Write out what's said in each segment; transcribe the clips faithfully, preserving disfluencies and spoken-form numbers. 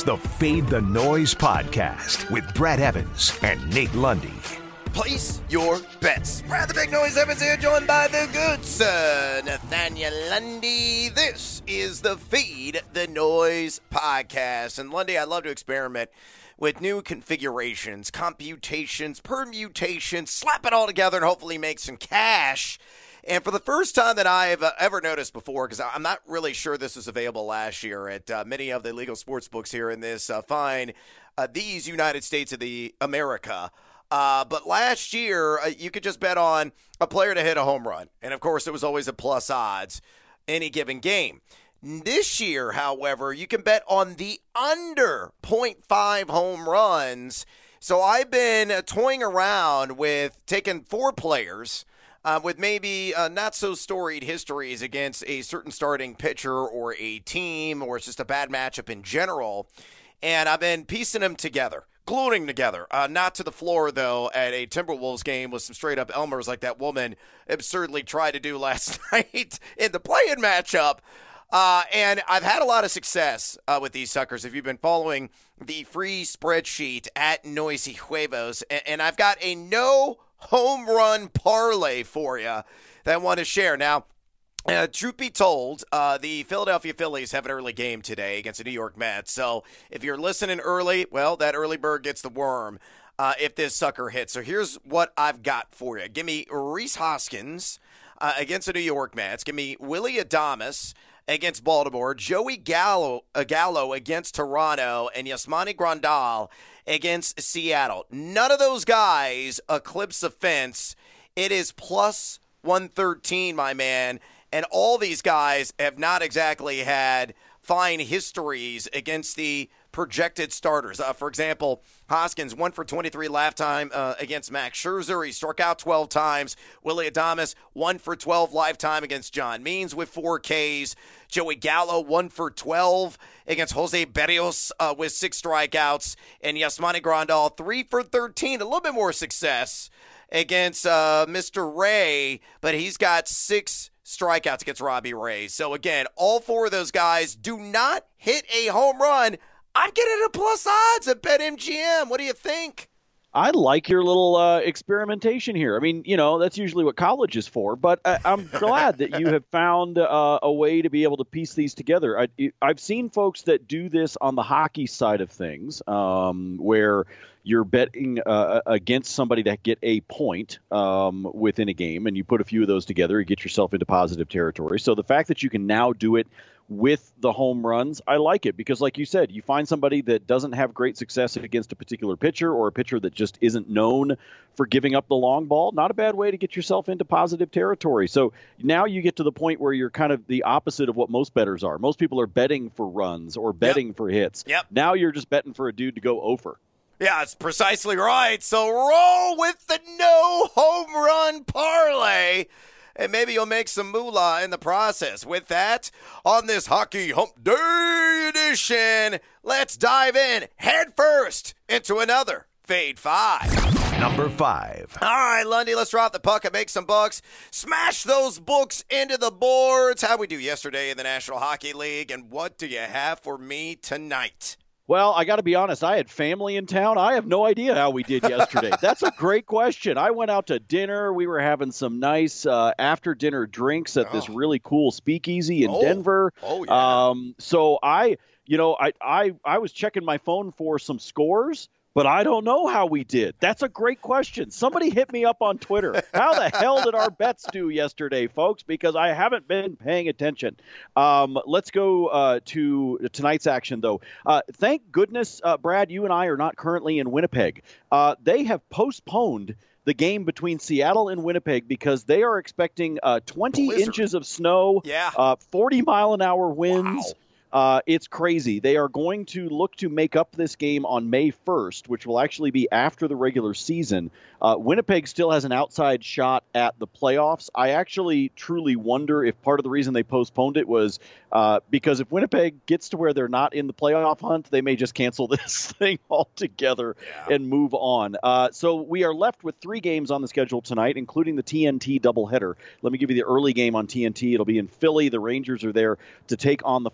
the Fade the Noise podcast with Brad Evans and Nate Lundy. Place your bets. Brad the Big Noise Evans here, joined by the good sir, Nathaniel Lundy. This is the Fade the Noise podcast. And Lundy, I love to experiment with new configurations, computations, permutations, slap it all together and hopefully make some cash. And for the first time that I've uh, ever noticed before, because I'm not really sure this was available last year at uh, many of the legal sports books here in this uh, fine, uh, these United States of the America. Uh, but last year, uh, you could just bet on a player to hit a home run. And, of course, it was always a plus odds any given game. This year, however, you can bet on the under point five home runs. So I've been uh, toying around with taking four players uh, with maybe uh, not-so-storied histories against a certain starting pitcher or a team, or it's just a bad matchup in general. And I've been piecing them together. Gluing together. Uh, not to the floor, though, at a Timberwolves game with some straight-up Elmers like that woman absurdly tried to do last night in the play-in matchup. Uh, and I've had a lot of success uh, with these suckers. If you've been following the free spreadsheet at Noisy Huevos, and, and I've got a no home run parlay for you that I want to share. Now, Uh, truth be told, uh, the Philadelphia Phillies have an early game today against the New York Mets. So if you're listening early, well, that early bird gets the worm uh, if this sucker hits. So here's what I've got for you. Give me Rhys Hoskins uh, against the New York Mets. Give me Willy Adames against Baltimore. Joey Gallo, uh, Gallo against Toronto. And Yasmani Grandal against Seattle. None of those guys eclipse the fence. It is plus one thirteen, my man. And all these guys have not exactly had fine histories against the projected starters. Uh, for example, Hoskins, one for twenty-three lifetime uh, against Max Scherzer. He struck out twelve times. Willy Adames, one for twelve lifetime against John Means with four Ks. Joey Gallo, one for twelve against Jose Berrios uh, with six strikeouts. And Yasmani Grandal, three for thirteen, a little bit more success against uh, Mister Ray, but he's got six strikeouts against Robbie Ray. So, again, all four of those guys do not hit a home run. I'm getting a plus odds at BetMGM. What do you think? I like your little uh, experimentation here. I mean, you know, that's usually what college is for, but I, I'm glad that you have found uh, a way to be able to piece these together. I, I've seen folks that do this on the hockey side of things, um, where you're betting uh, against somebody to get a point um, within a game, and you put a few of those together, you get yourself into positive territory. So the fact that you can now do it with the home runs, I like it, because like you said, you find somebody that doesn't have great success against a particular pitcher, or a pitcher that just isn't known for giving up the long ball, not a bad way to get yourself into positive territory. So now you get to the point where you're kind of the opposite of what most bettors are. Most people are betting for runs or betting yep. for hits. Yep. Now you're just betting for a dude to go over. Yeah, that's precisely right. So roll with the no home run parlay, and maybe you'll make some moolah in the process. With that, on this Hockey Hump Day edition, let's dive in head first into another Fade Five. Number five. All right, Lundy, let's drop the puck and make some bucks. Smash those books into the boards. How'd we do yesterday in the National Hockey League, and what do you have for me tonight? Well, I got to be honest, I had family in town. I have no idea how we did yesterday. That's a great question. I went out to dinner. We were having some nice uh, after-dinner drinks at oh. this really cool speakeasy in oh. Denver. Oh, yeah. Um, so I, you know, I, I, I was checking my phone for some scores, but I don't know how we did. That's a great question. Somebody hit me up on Twitter. How the hell did our bets do yesterday, folks? Because I haven't been paying attention. Um, let's go uh, to tonight's action, though. Uh, thank goodness, uh, Brad, you and I are not currently in Winnipeg. Uh, they have postponed the game between Seattle and Winnipeg because they are expecting uh, twenty Blizzard. inches of snow, yeah. uh, forty mile an hour winds. Wow. Uh, it's crazy. They are going to look to make up this game on May first, which will actually be after the regular season. Uh, Winnipeg still has an outside shot at the playoffs. I actually truly wonder if part of the reason they postponed it was uh, because if Winnipeg gets to where they're not in the playoff hunt, they may just cancel this thing altogether yeah. and move on. Uh, so we are left with three games on the schedule tonight, including the T N T doubleheader. Let me give you the early game on T N T. It'll be in Philly. The Rangers are there to take on the Flyers. We're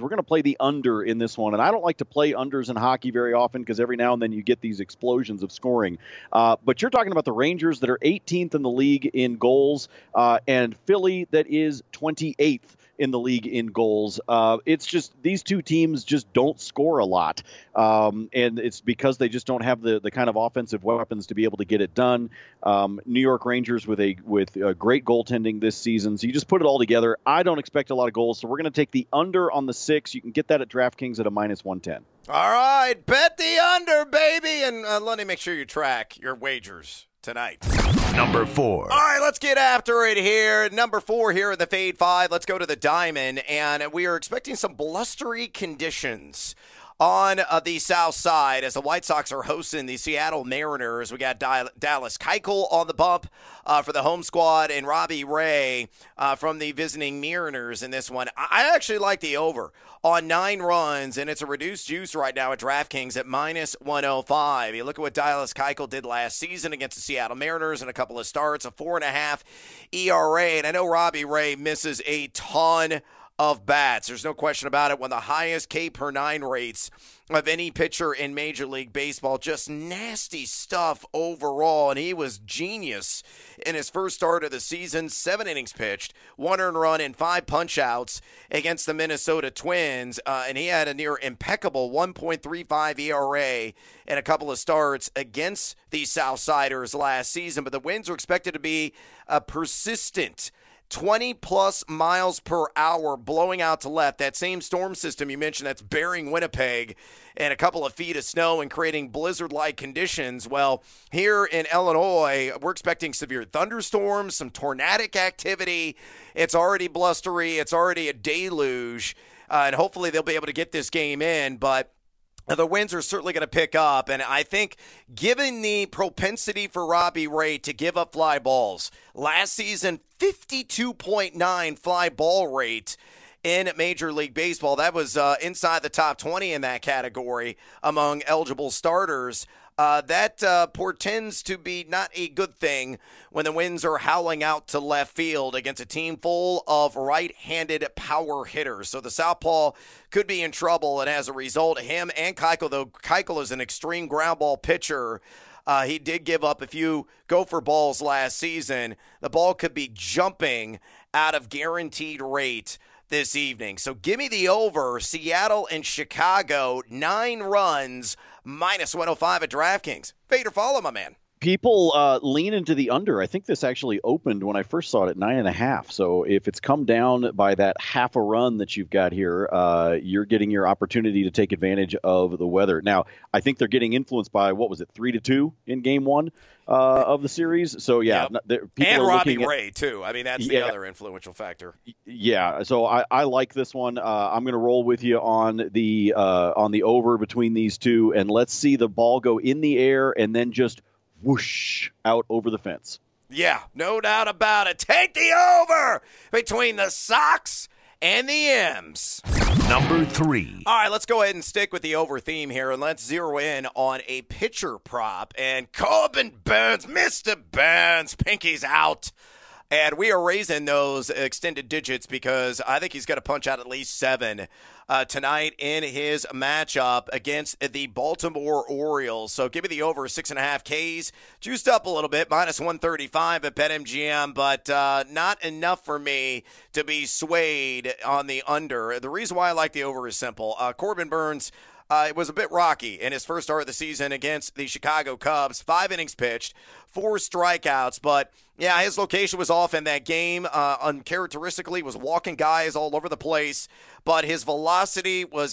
We're going to play the under in this one. And I don't like to play unders in hockey very often because every now and then you get these explosions of scoring. Uh, but you're talking about the Rangers that are eighteenth in the league in goals uh, and Philly that is twenty-eighth in the league in goals. Uh, it's just these two teams just don't score a lot. Um, and it's because they just don't have the, the kind of offensive weapons to be able to get it done. Um, New York Rangers with a with a great goaltending this season. So you just put it all together. I don't expect a lot of goals. So we're going to take the under on the six. You can get that at DraftKings at a minus one ten. All right. Bet the under, baby. And uh, let me make sure you track your wagers tonight. Number four. All right, let's get after it here. Number four here in the Fade Five. Let's go to the Diamond, and we are expecting some blustery conditions on uh, the south side as the White Sox are hosting the Seattle Mariners. We got Di- Dallas Keuchel on the bump uh, for the home squad, and Robbie Ray uh, from the visiting Mariners in this one. I, I actually like the over on nine runs, and it's a reduced juice right now at DraftKings at minus one oh five. You look at what Dallas Keuchel did last season against the Seattle Mariners in a couple of starts, a four and a half E R A, and I know Robbie Ray misses a ton of bats. There's no question about it. One of the highest K per nine rates of any pitcher in Major League Baseball. Just nasty stuff overall, and he was genius in his first start of the season. Seven innings pitched, one earned run, and five punch-outs against the Minnesota Twins, uh, and he had a near impeccable one point three five E R A in a couple of starts against the Southsiders last season, but the wins are expected to be uh, persistent. twenty-plus miles per hour blowing out to left. That same storm system you mentioned that's burying Winnipeg and a couple of feet of snow and creating blizzard-like conditions. Well, here in Illinois, we're expecting severe thunderstorms, some tornadic activity. It's already blustery. It's already a deluge. Uh, and hopefully they'll be able to get this game in. But the winds are certainly going to pick up, and I think given the propensity for Robbie Ray to give up fly balls, last season fifty-two point nine fly ball rate in Major League Baseball. That was uh, inside the top twenty in that category among eligible starters. Uh, that uh, portends to be not a good thing when the winds are howling out to left field against a team full of right-handed power hitters. So the southpaw could be in trouble, and as a result, him and Keuchel, though Keuchel is an extreme ground ball pitcher, uh, he did give up a few gopher balls last season. The ball could be jumping out of guaranteed rate this evening. So give me the over, Seattle and Chicago, nine runs, minus one oh five at DraftKings. Fade or follow, my man. People uh, lean into the under. I think this actually opened when I first saw it at nine and a half. So if it's come down by that half a run that you've got here, uh, you're getting your opportunity to take advantage of the weather. Now, I think they're getting influenced by, what was it, three to two in game one uh, of the series. So yeah, yep. people and are Robbie at, Ray too. I mean, that's yeah, the other influential factor. Yeah. So I, I like this one. Uh, I'm going to roll with you on the uh, on the over between these two, and let's see the ball go in the air and then just whoosh out over the fence. Yeah, no doubt about it. Take the over between the Sox and the M's. Number three. All right, let's go ahead and stick with the over theme here, and let's zero in on a pitcher prop. And Corbin Burnes, Mister Burnes, pinky's out. And we are raising those extended digits because I think he's going to punch out at least seven uh, tonight in his matchup against the Baltimore Orioles. So give me the over six and a half Ks. Juiced up a little bit, minus one thirty-five at BetMGM, but uh, not enough for me to be swayed on the under. The reason why I like the over is simple. Uh, Corbin Burnes, Uh, it was a bit rocky in his first start of the season against the Chicago Cubs. Five innings pitched, four strikeouts. But, yeah, his location was off in that game. Uh, uncharacteristically, was walking guys all over the place. But his velocity was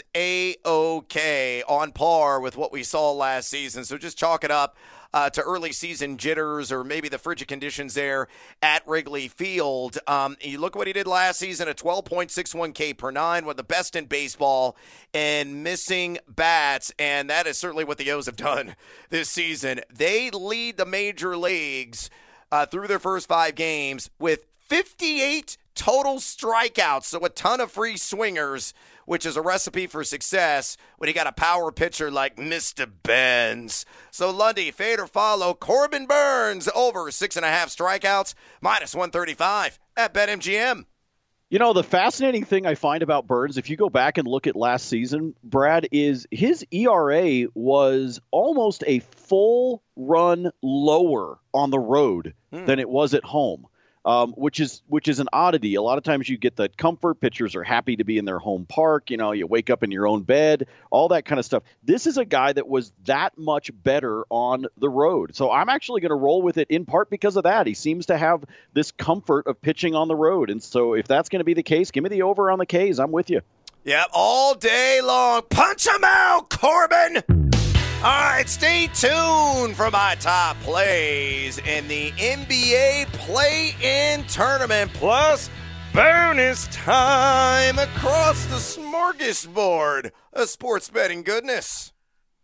A-OK, on par with what we saw last season. So just chalk it up uh, to early season jitters or maybe the frigid conditions there at Wrigley Field. Um, you look at what he did last season, a twelve point six one K per nine, one of the best in baseball, and missing bats, and that is certainly what the O's have done this season. They lead the major leagues uh, through their first five games with fifty-eight total strikeouts, so a ton of free swingers, which is a recipe for success when you got a power pitcher like Mister Burnes. So Lundy, fade or follow, Corbin Burnes over six and a half strikeouts, minus one thirty-five at BetMGM. You know, the fascinating thing I find about Burns, if you go back and look at last season, Brad, is his E R A was almost a full run lower on the road hmm. than it was at home. Um, which is which is an oddity. A lot of times you get the comfort. Pitchers are happy to be in their home park. You know, you wake up in your own bed, all that kind of stuff. This is a guy that was that much better on the road. So I'm actually going to roll with it in part because of that. He seems to have this comfort of pitching on the road. And so if that's going to be the case, give me the over on the K's. I'm with you. Yep, all day long. Punch him out, Corbin! All right, stay tuned for my top plays in the N B A play-in tournament, plus bonus time across the smorgasbord of sports betting goodness.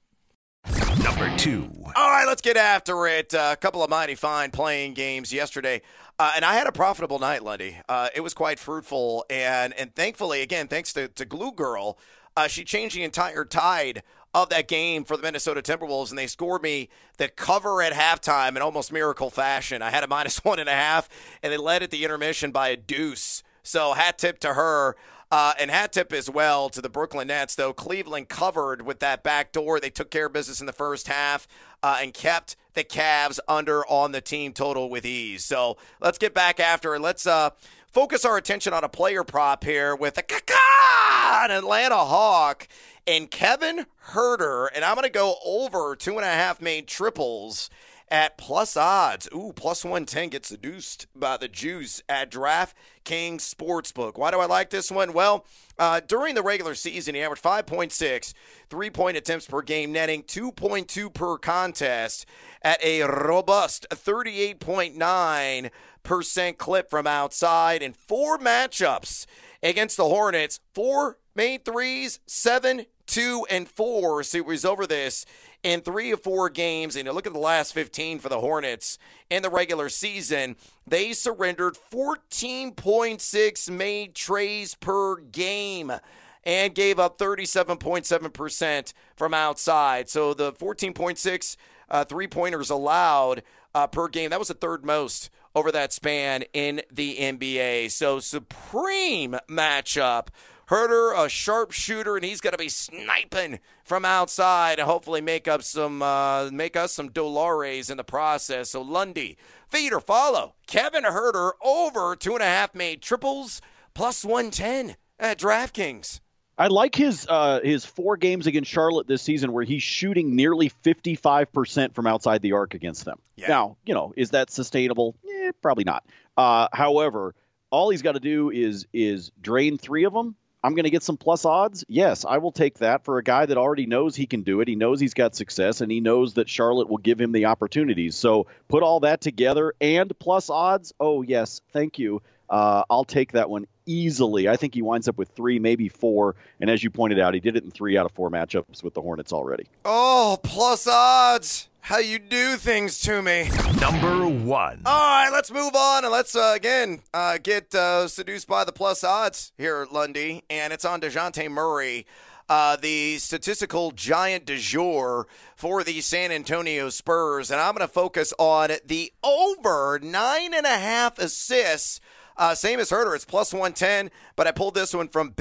Number two. All right, let's get after it. Uh, a couple of mighty fine playing games yesterday. Uh, and I had a profitable night, Lundy. Uh, it was quite fruitful. And and thankfully, again, thanks to, to Glue Girl, uh, she changed the entire tide of that game for the Minnesota Timberwolves, and they scored me the cover at halftime in almost miracle fashion. I had a minus one and a half, and they led at the intermission by a deuce. So hat tip to her, uh, and hat tip as well to the Brooklyn Nets, though Cleveland covered with that back door. They took care of business in the first half uh, and kept the Cavs under on the team total with ease. So let's get back after it. Let's uh, focus our attention on a player prop here with a caca, an Atlanta Hawk, and Kevin Huerter, and I'm going to go over two and a half made triples at plus odds. Ooh, plus one ten gets seduced by the juice at DraftKings Sportsbook. Why do I like this one? Well, uh, during the regular season, he averaged five point six three-point attempts per game, netting two point two per contest at a robust thirty-eight point nine percent clip from outside in four matchups against the Hornets. Four made threes, seven, two, and four. So he was over this in three of four games. And you look at the last fifteen for the Hornets in the regular season, they surrendered fourteen point six made trays per game and gave up thirty-seven point seven percent from outside. So the fourteen point six uh, three-pointers allowed uh, per game, that was the third most over that span in the N B A. So supreme matchup. Huerter, a sharp shooter, and he's going to be sniping from outside and hopefully make up some, uh, make us some dollars in the process. So Lundy, feed or follow Kevin Huerter over two and a half made triples plus one ten at DraftKings. I like his uh, his four games against Charlotte this season where he's shooting nearly fifty-five percent from outside the arc against them. Yeah. Now, you know, is that sustainable? Eh, probably not. Uh, however, all he's got to do is is drain three of them. I'm going to get some plus odds. Yes, I will take that for a guy that already knows he can do it. He knows he's got success, and he knows that Charlotte will give him the opportunities. So put all that together and plus odds. Oh, yes, thank you. Uh, I'll take that one easily. I think he winds up with three, maybe four. And as you pointed out, he did it in three out of four matchups with the Hornets already. Oh, plus odds. How you do things to me. Number one. All right, let's move on, and let's, uh, again, uh, get uh, seduced by the plus odds here at Lundy. And it's on DeJounte Murray, uh, the statistical giant du jour for the San Antonio Spurs. And I'm going to focus on the over nine and a half assists. Uh, same as Huerter, it's plus one ten, but I pulled this one from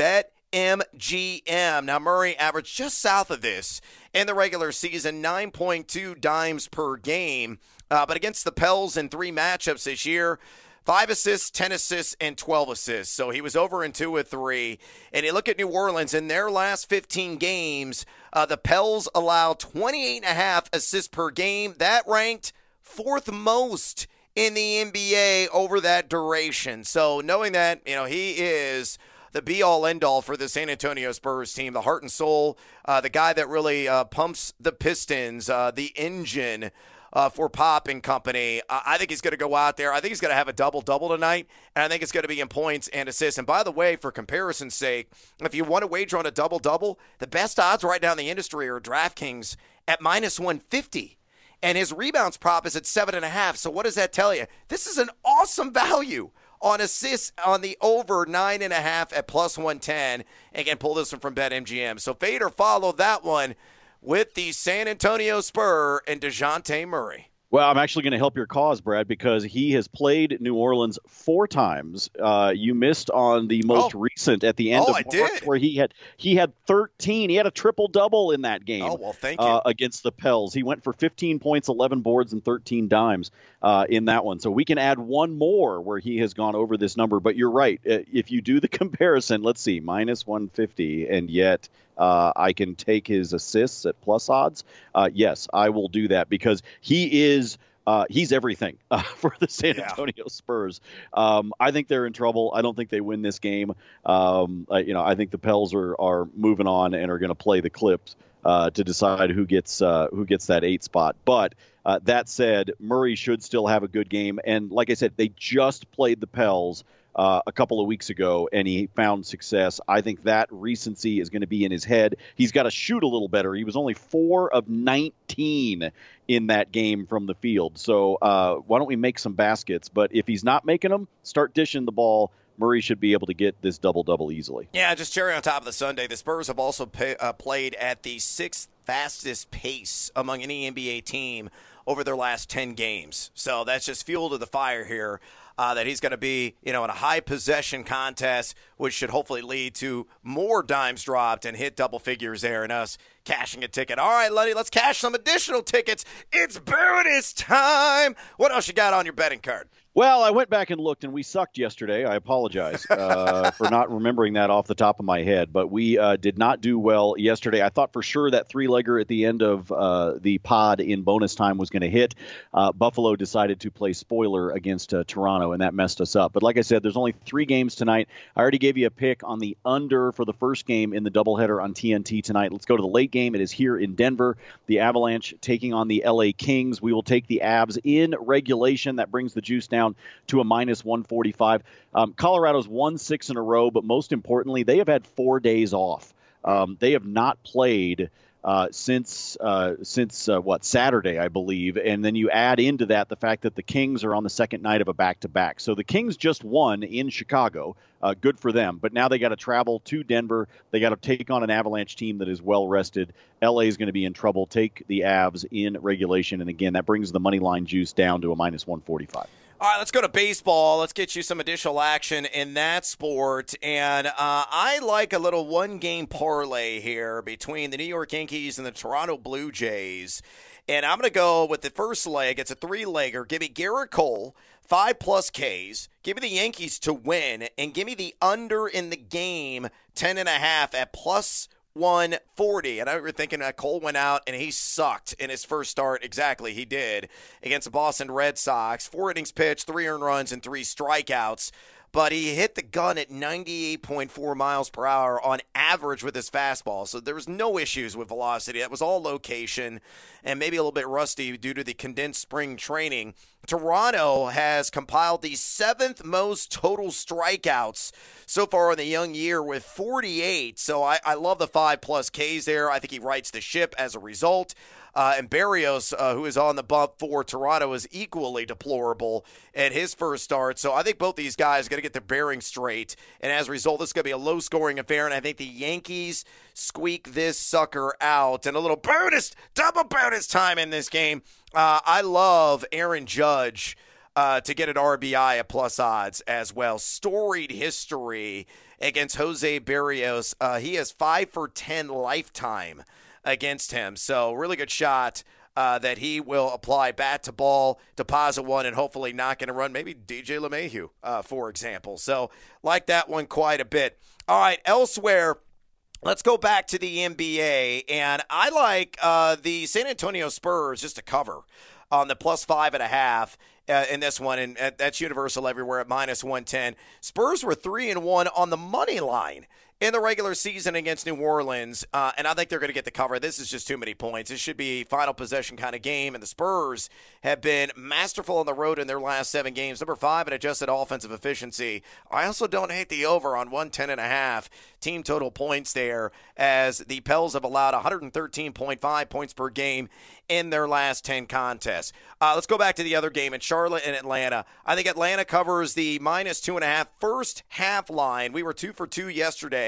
BetMGM. Now, Murray averaged just south of this in the regular season, nine point two dimes per game. Uh, but against the Pels in three matchups this year, five assists, ten assists, and twelve assists. So he was over in two of three. And you look at New Orleans, in their last fifteen games, uh, the Pels allowed twenty-eight and a half assists per game. That ranked fourth most in the N B A over that duration. So knowing that, you know, he is the be-all, end-all for the San Antonio Spurs team, the heart and soul, uh, the guy that really uh, pumps the Pistons, uh, the engine uh, for Pop and company. Uh, I think he's going to go out there. I think he's going to have a double-double tonight, and I think it's going to be in points and assists. And by the way, for comparison's sake, if you want to wager on a double-double, the best odds right now in the industry are DraftKings at minus one fifty. And his rebounds prop is at seven and a half. So what does that tell you? This is an awesome value on assists on the over nine and a half at plus one ten. And can pull this one from BetMGM. So fade or follow that one with the San Antonio Spur and DeJounte Murray. Well, I'm actually going to help your cause, Brad, because he has played New Orleans four times. Uh, you missed on the most oh. recent at the end oh, of I March, did. where he had he had thirteen. He had a triple double in that game. Oh well, thank you. Uh, against the Pels, he went for fifteen points, eleven boards, and thirteen dimes uh, in that one. So we can add one more where he has gone over this number. But you're right. If you do the comparison, let's see, minus one fifty, and yet. Uh, I can take his assists at plus odds. Uh, yes, I will do that because he is uh, he's everything uh, for the San Antonio yeah. Spurs. Um, I think they're in trouble. I don't think they win this game. Um, I, you know, I think the Pels are are moving on and are going to play the Clips uh, to decide who gets uh, who gets that eight spot. But uh, that said, Murray should still have a good game. And like I said, they just played the Pels Uh, a couple of weeks ago, and he found success. I think that recency is going to be in his head. He's got to shoot a little better. He was only four of nineteen in that game from the field. So uh, why don't we make some baskets? But if he's not making them, start dishing the ball. Murray should be able to get this double-double easily. Yeah, just cherry on top of the sundae. The Spurs have also pay, uh, played at the sixth fastest pace among any N B A team over their last ten games. So that's just fuel to the fire here. Uh, that he's going to be, you know, in a high possession contest, which should hopefully lead to more dimes dropped and hit double figures there and us cashing a ticket. All right, Luddy, let's cash some additional tickets. It's bonus time. What else you got on your betting card? Well, I went back and looked, and we sucked yesterday. I apologize uh, for not remembering that off the top of my head, but we uh, did not do well yesterday. I thought for sure that three-legger at the end of uh, the pod in bonus time was going to hit. Uh, Buffalo decided to play spoiler against uh, Toronto, and that messed us up. But like I said, there's only three games tonight. I already gave you a pick on the under for the first game in the doubleheader on T N T tonight. Let's go to the late game. It is here in Denver. The Avalanche taking on the L A Kings. We will take the Avs in regulation. That brings the juice down to a minus one forty-five. Um, Colorado's won six in a row, but most importantly, they have had four days off. Um, they have not played uh, since, uh, since uh, what, Saturday, I believe. And then you add into that the fact that the Kings are on the second night of a back-to-back. So the Kings just won in Chicago. Uh, good for them. But now they got to travel to Denver. They got to take on an Avalanche team that is well-rested. L A is going to be in trouble. Take the Avs in regulation. And again, that brings the money line juice down to a minus one forty-five. All right, let's go to baseball. Let's get you some additional action in that sport. And uh, I like a little one-game parlay here between the New York Yankees and the Toronto Blue Jays. And I'm going to go with the first leg. It's a three-legger. Give me Garrett Cole, five-plus Ks. Give me the Yankees to win. And give me the under in the game, ten and a half at plus one forty. And I remember thinking that Cole went out and he sucked in his first start. Exactly, he did, against the Boston Red Sox. Four innings pitched, three earned runs, and three strikeouts. But he hit the gun at ninety-eight point four miles per hour on average with his fastball. So there was no issues with velocity. That was all location and maybe a little bit rusty due to the condensed spring training. Toronto has compiled the seventh most total strikeouts so far in the young year with forty-eight. So I, I love the five-plus Ks there. I think he rights the ship as a result. Uh, and Berrios, uh, who is on the bump for Toronto, is equally deplorable at his first start. So I think both these guys are going to get their bearings straight. And as a result, this is going to be a low-scoring affair. And I think the Yankees squeak this sucker out. And a little bonus, double bonus time in this game. Uh, I love Aaron Judge uh, to get an R B I at plus odds as well. Storied history against Jose Berrios. Uh, he has five for ten lifetime against him. So really good shot uh, that he will apply bat to ball, deposit one, and hopefully not going to run maybe D J LeMahieu, uh, for example. So like that one quite a bit. All right, elsewhere, let's go back to the N B A. And I like uh, the San Antonio Spurs just to cover on the plus five and a half uh, in this one. And uh, that's universal everywhere at minus one ten. Spurs were three and one on the money line in the regular season against New Orleans, uh, and I think they're going to get the cover. This is just too many points. This should be a final possession kind of game, and the Spurs have been masterful on the road in their last seven games. Number five in adjusted offensive efficiency. I also don't hate the over on one ten and a half team total points there, as the Pels have allowed one thirteen point five points per game in their last ten contests. Uh, let's go back to the other game in Charlotte and Atlanta. I think Atlanta covers the minus two and a half first half line. We were two for two yesterday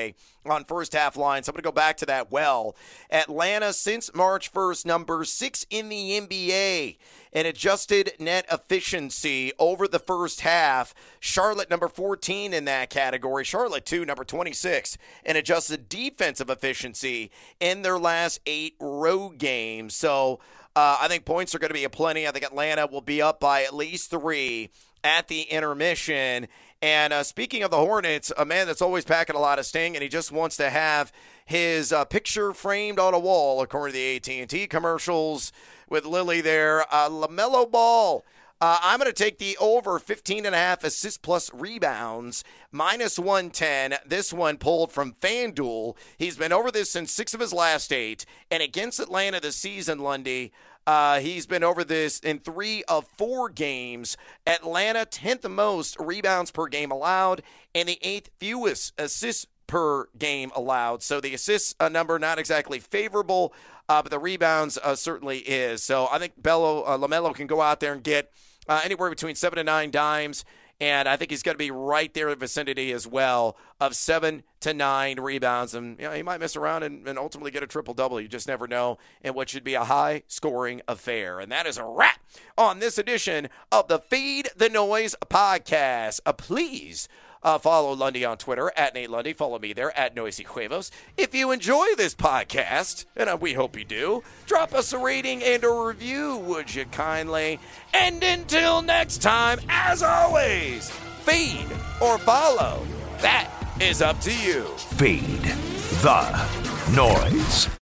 yesterday on first half lines. I'm going to go back to that well. Atlanta, since March first, number six in the N B A in adjusted net efficiency over the first half. Charlotte, number fourteen in that category. Charlotte, too, number twenty-six in adjusted defensive efficiency in their last eight road games. So uh, I think points are going to be aplenty. I think Atlanta will be up by at least three at the intermission. And uh, speaking of the Hornets, a man that's always packing a lot of sting, and he just wants to have his uh, picture framed on a wall, according to the A T and T commercials with Lily there. Uh, LaMelo Ball, uh, I'm going to take the over fifteen and a half assists plus rebounds, minus one ten. This one pulled from FanDuel. He's been over this in six of his last eight. And against Atlanta this season, Lundy, Uh, he's been over this in three of four games. Atlanta, tenth most rebounds per game allowed, and the eighth fewest assists per game allowed. So the assists uh, number not exactly favorable, uh, but the rebounds uh, certainly is. So I think Bello, uh, LaMelo can go out there and get uh, anywhere between seven to nine dimes. And I think he's going to be right there in the vicinity as well of seven to nine rebounds. And you know, he might mess around and, and ultimately get a triple-double. You just never know in what should be a high-scoring affair. And that is a wrap on this edition of the Feed the Noise podcast. Uh, please uh, follow Lundy on Twitter, at Nate Lundy. Follow me there, at Noisy Huevos. If you enjoy this podcast, and uh, we hope you do, drop us a rating and a review, would you kindly? And until next time, as always, feed or follow. That is up to you. Feed the Noise.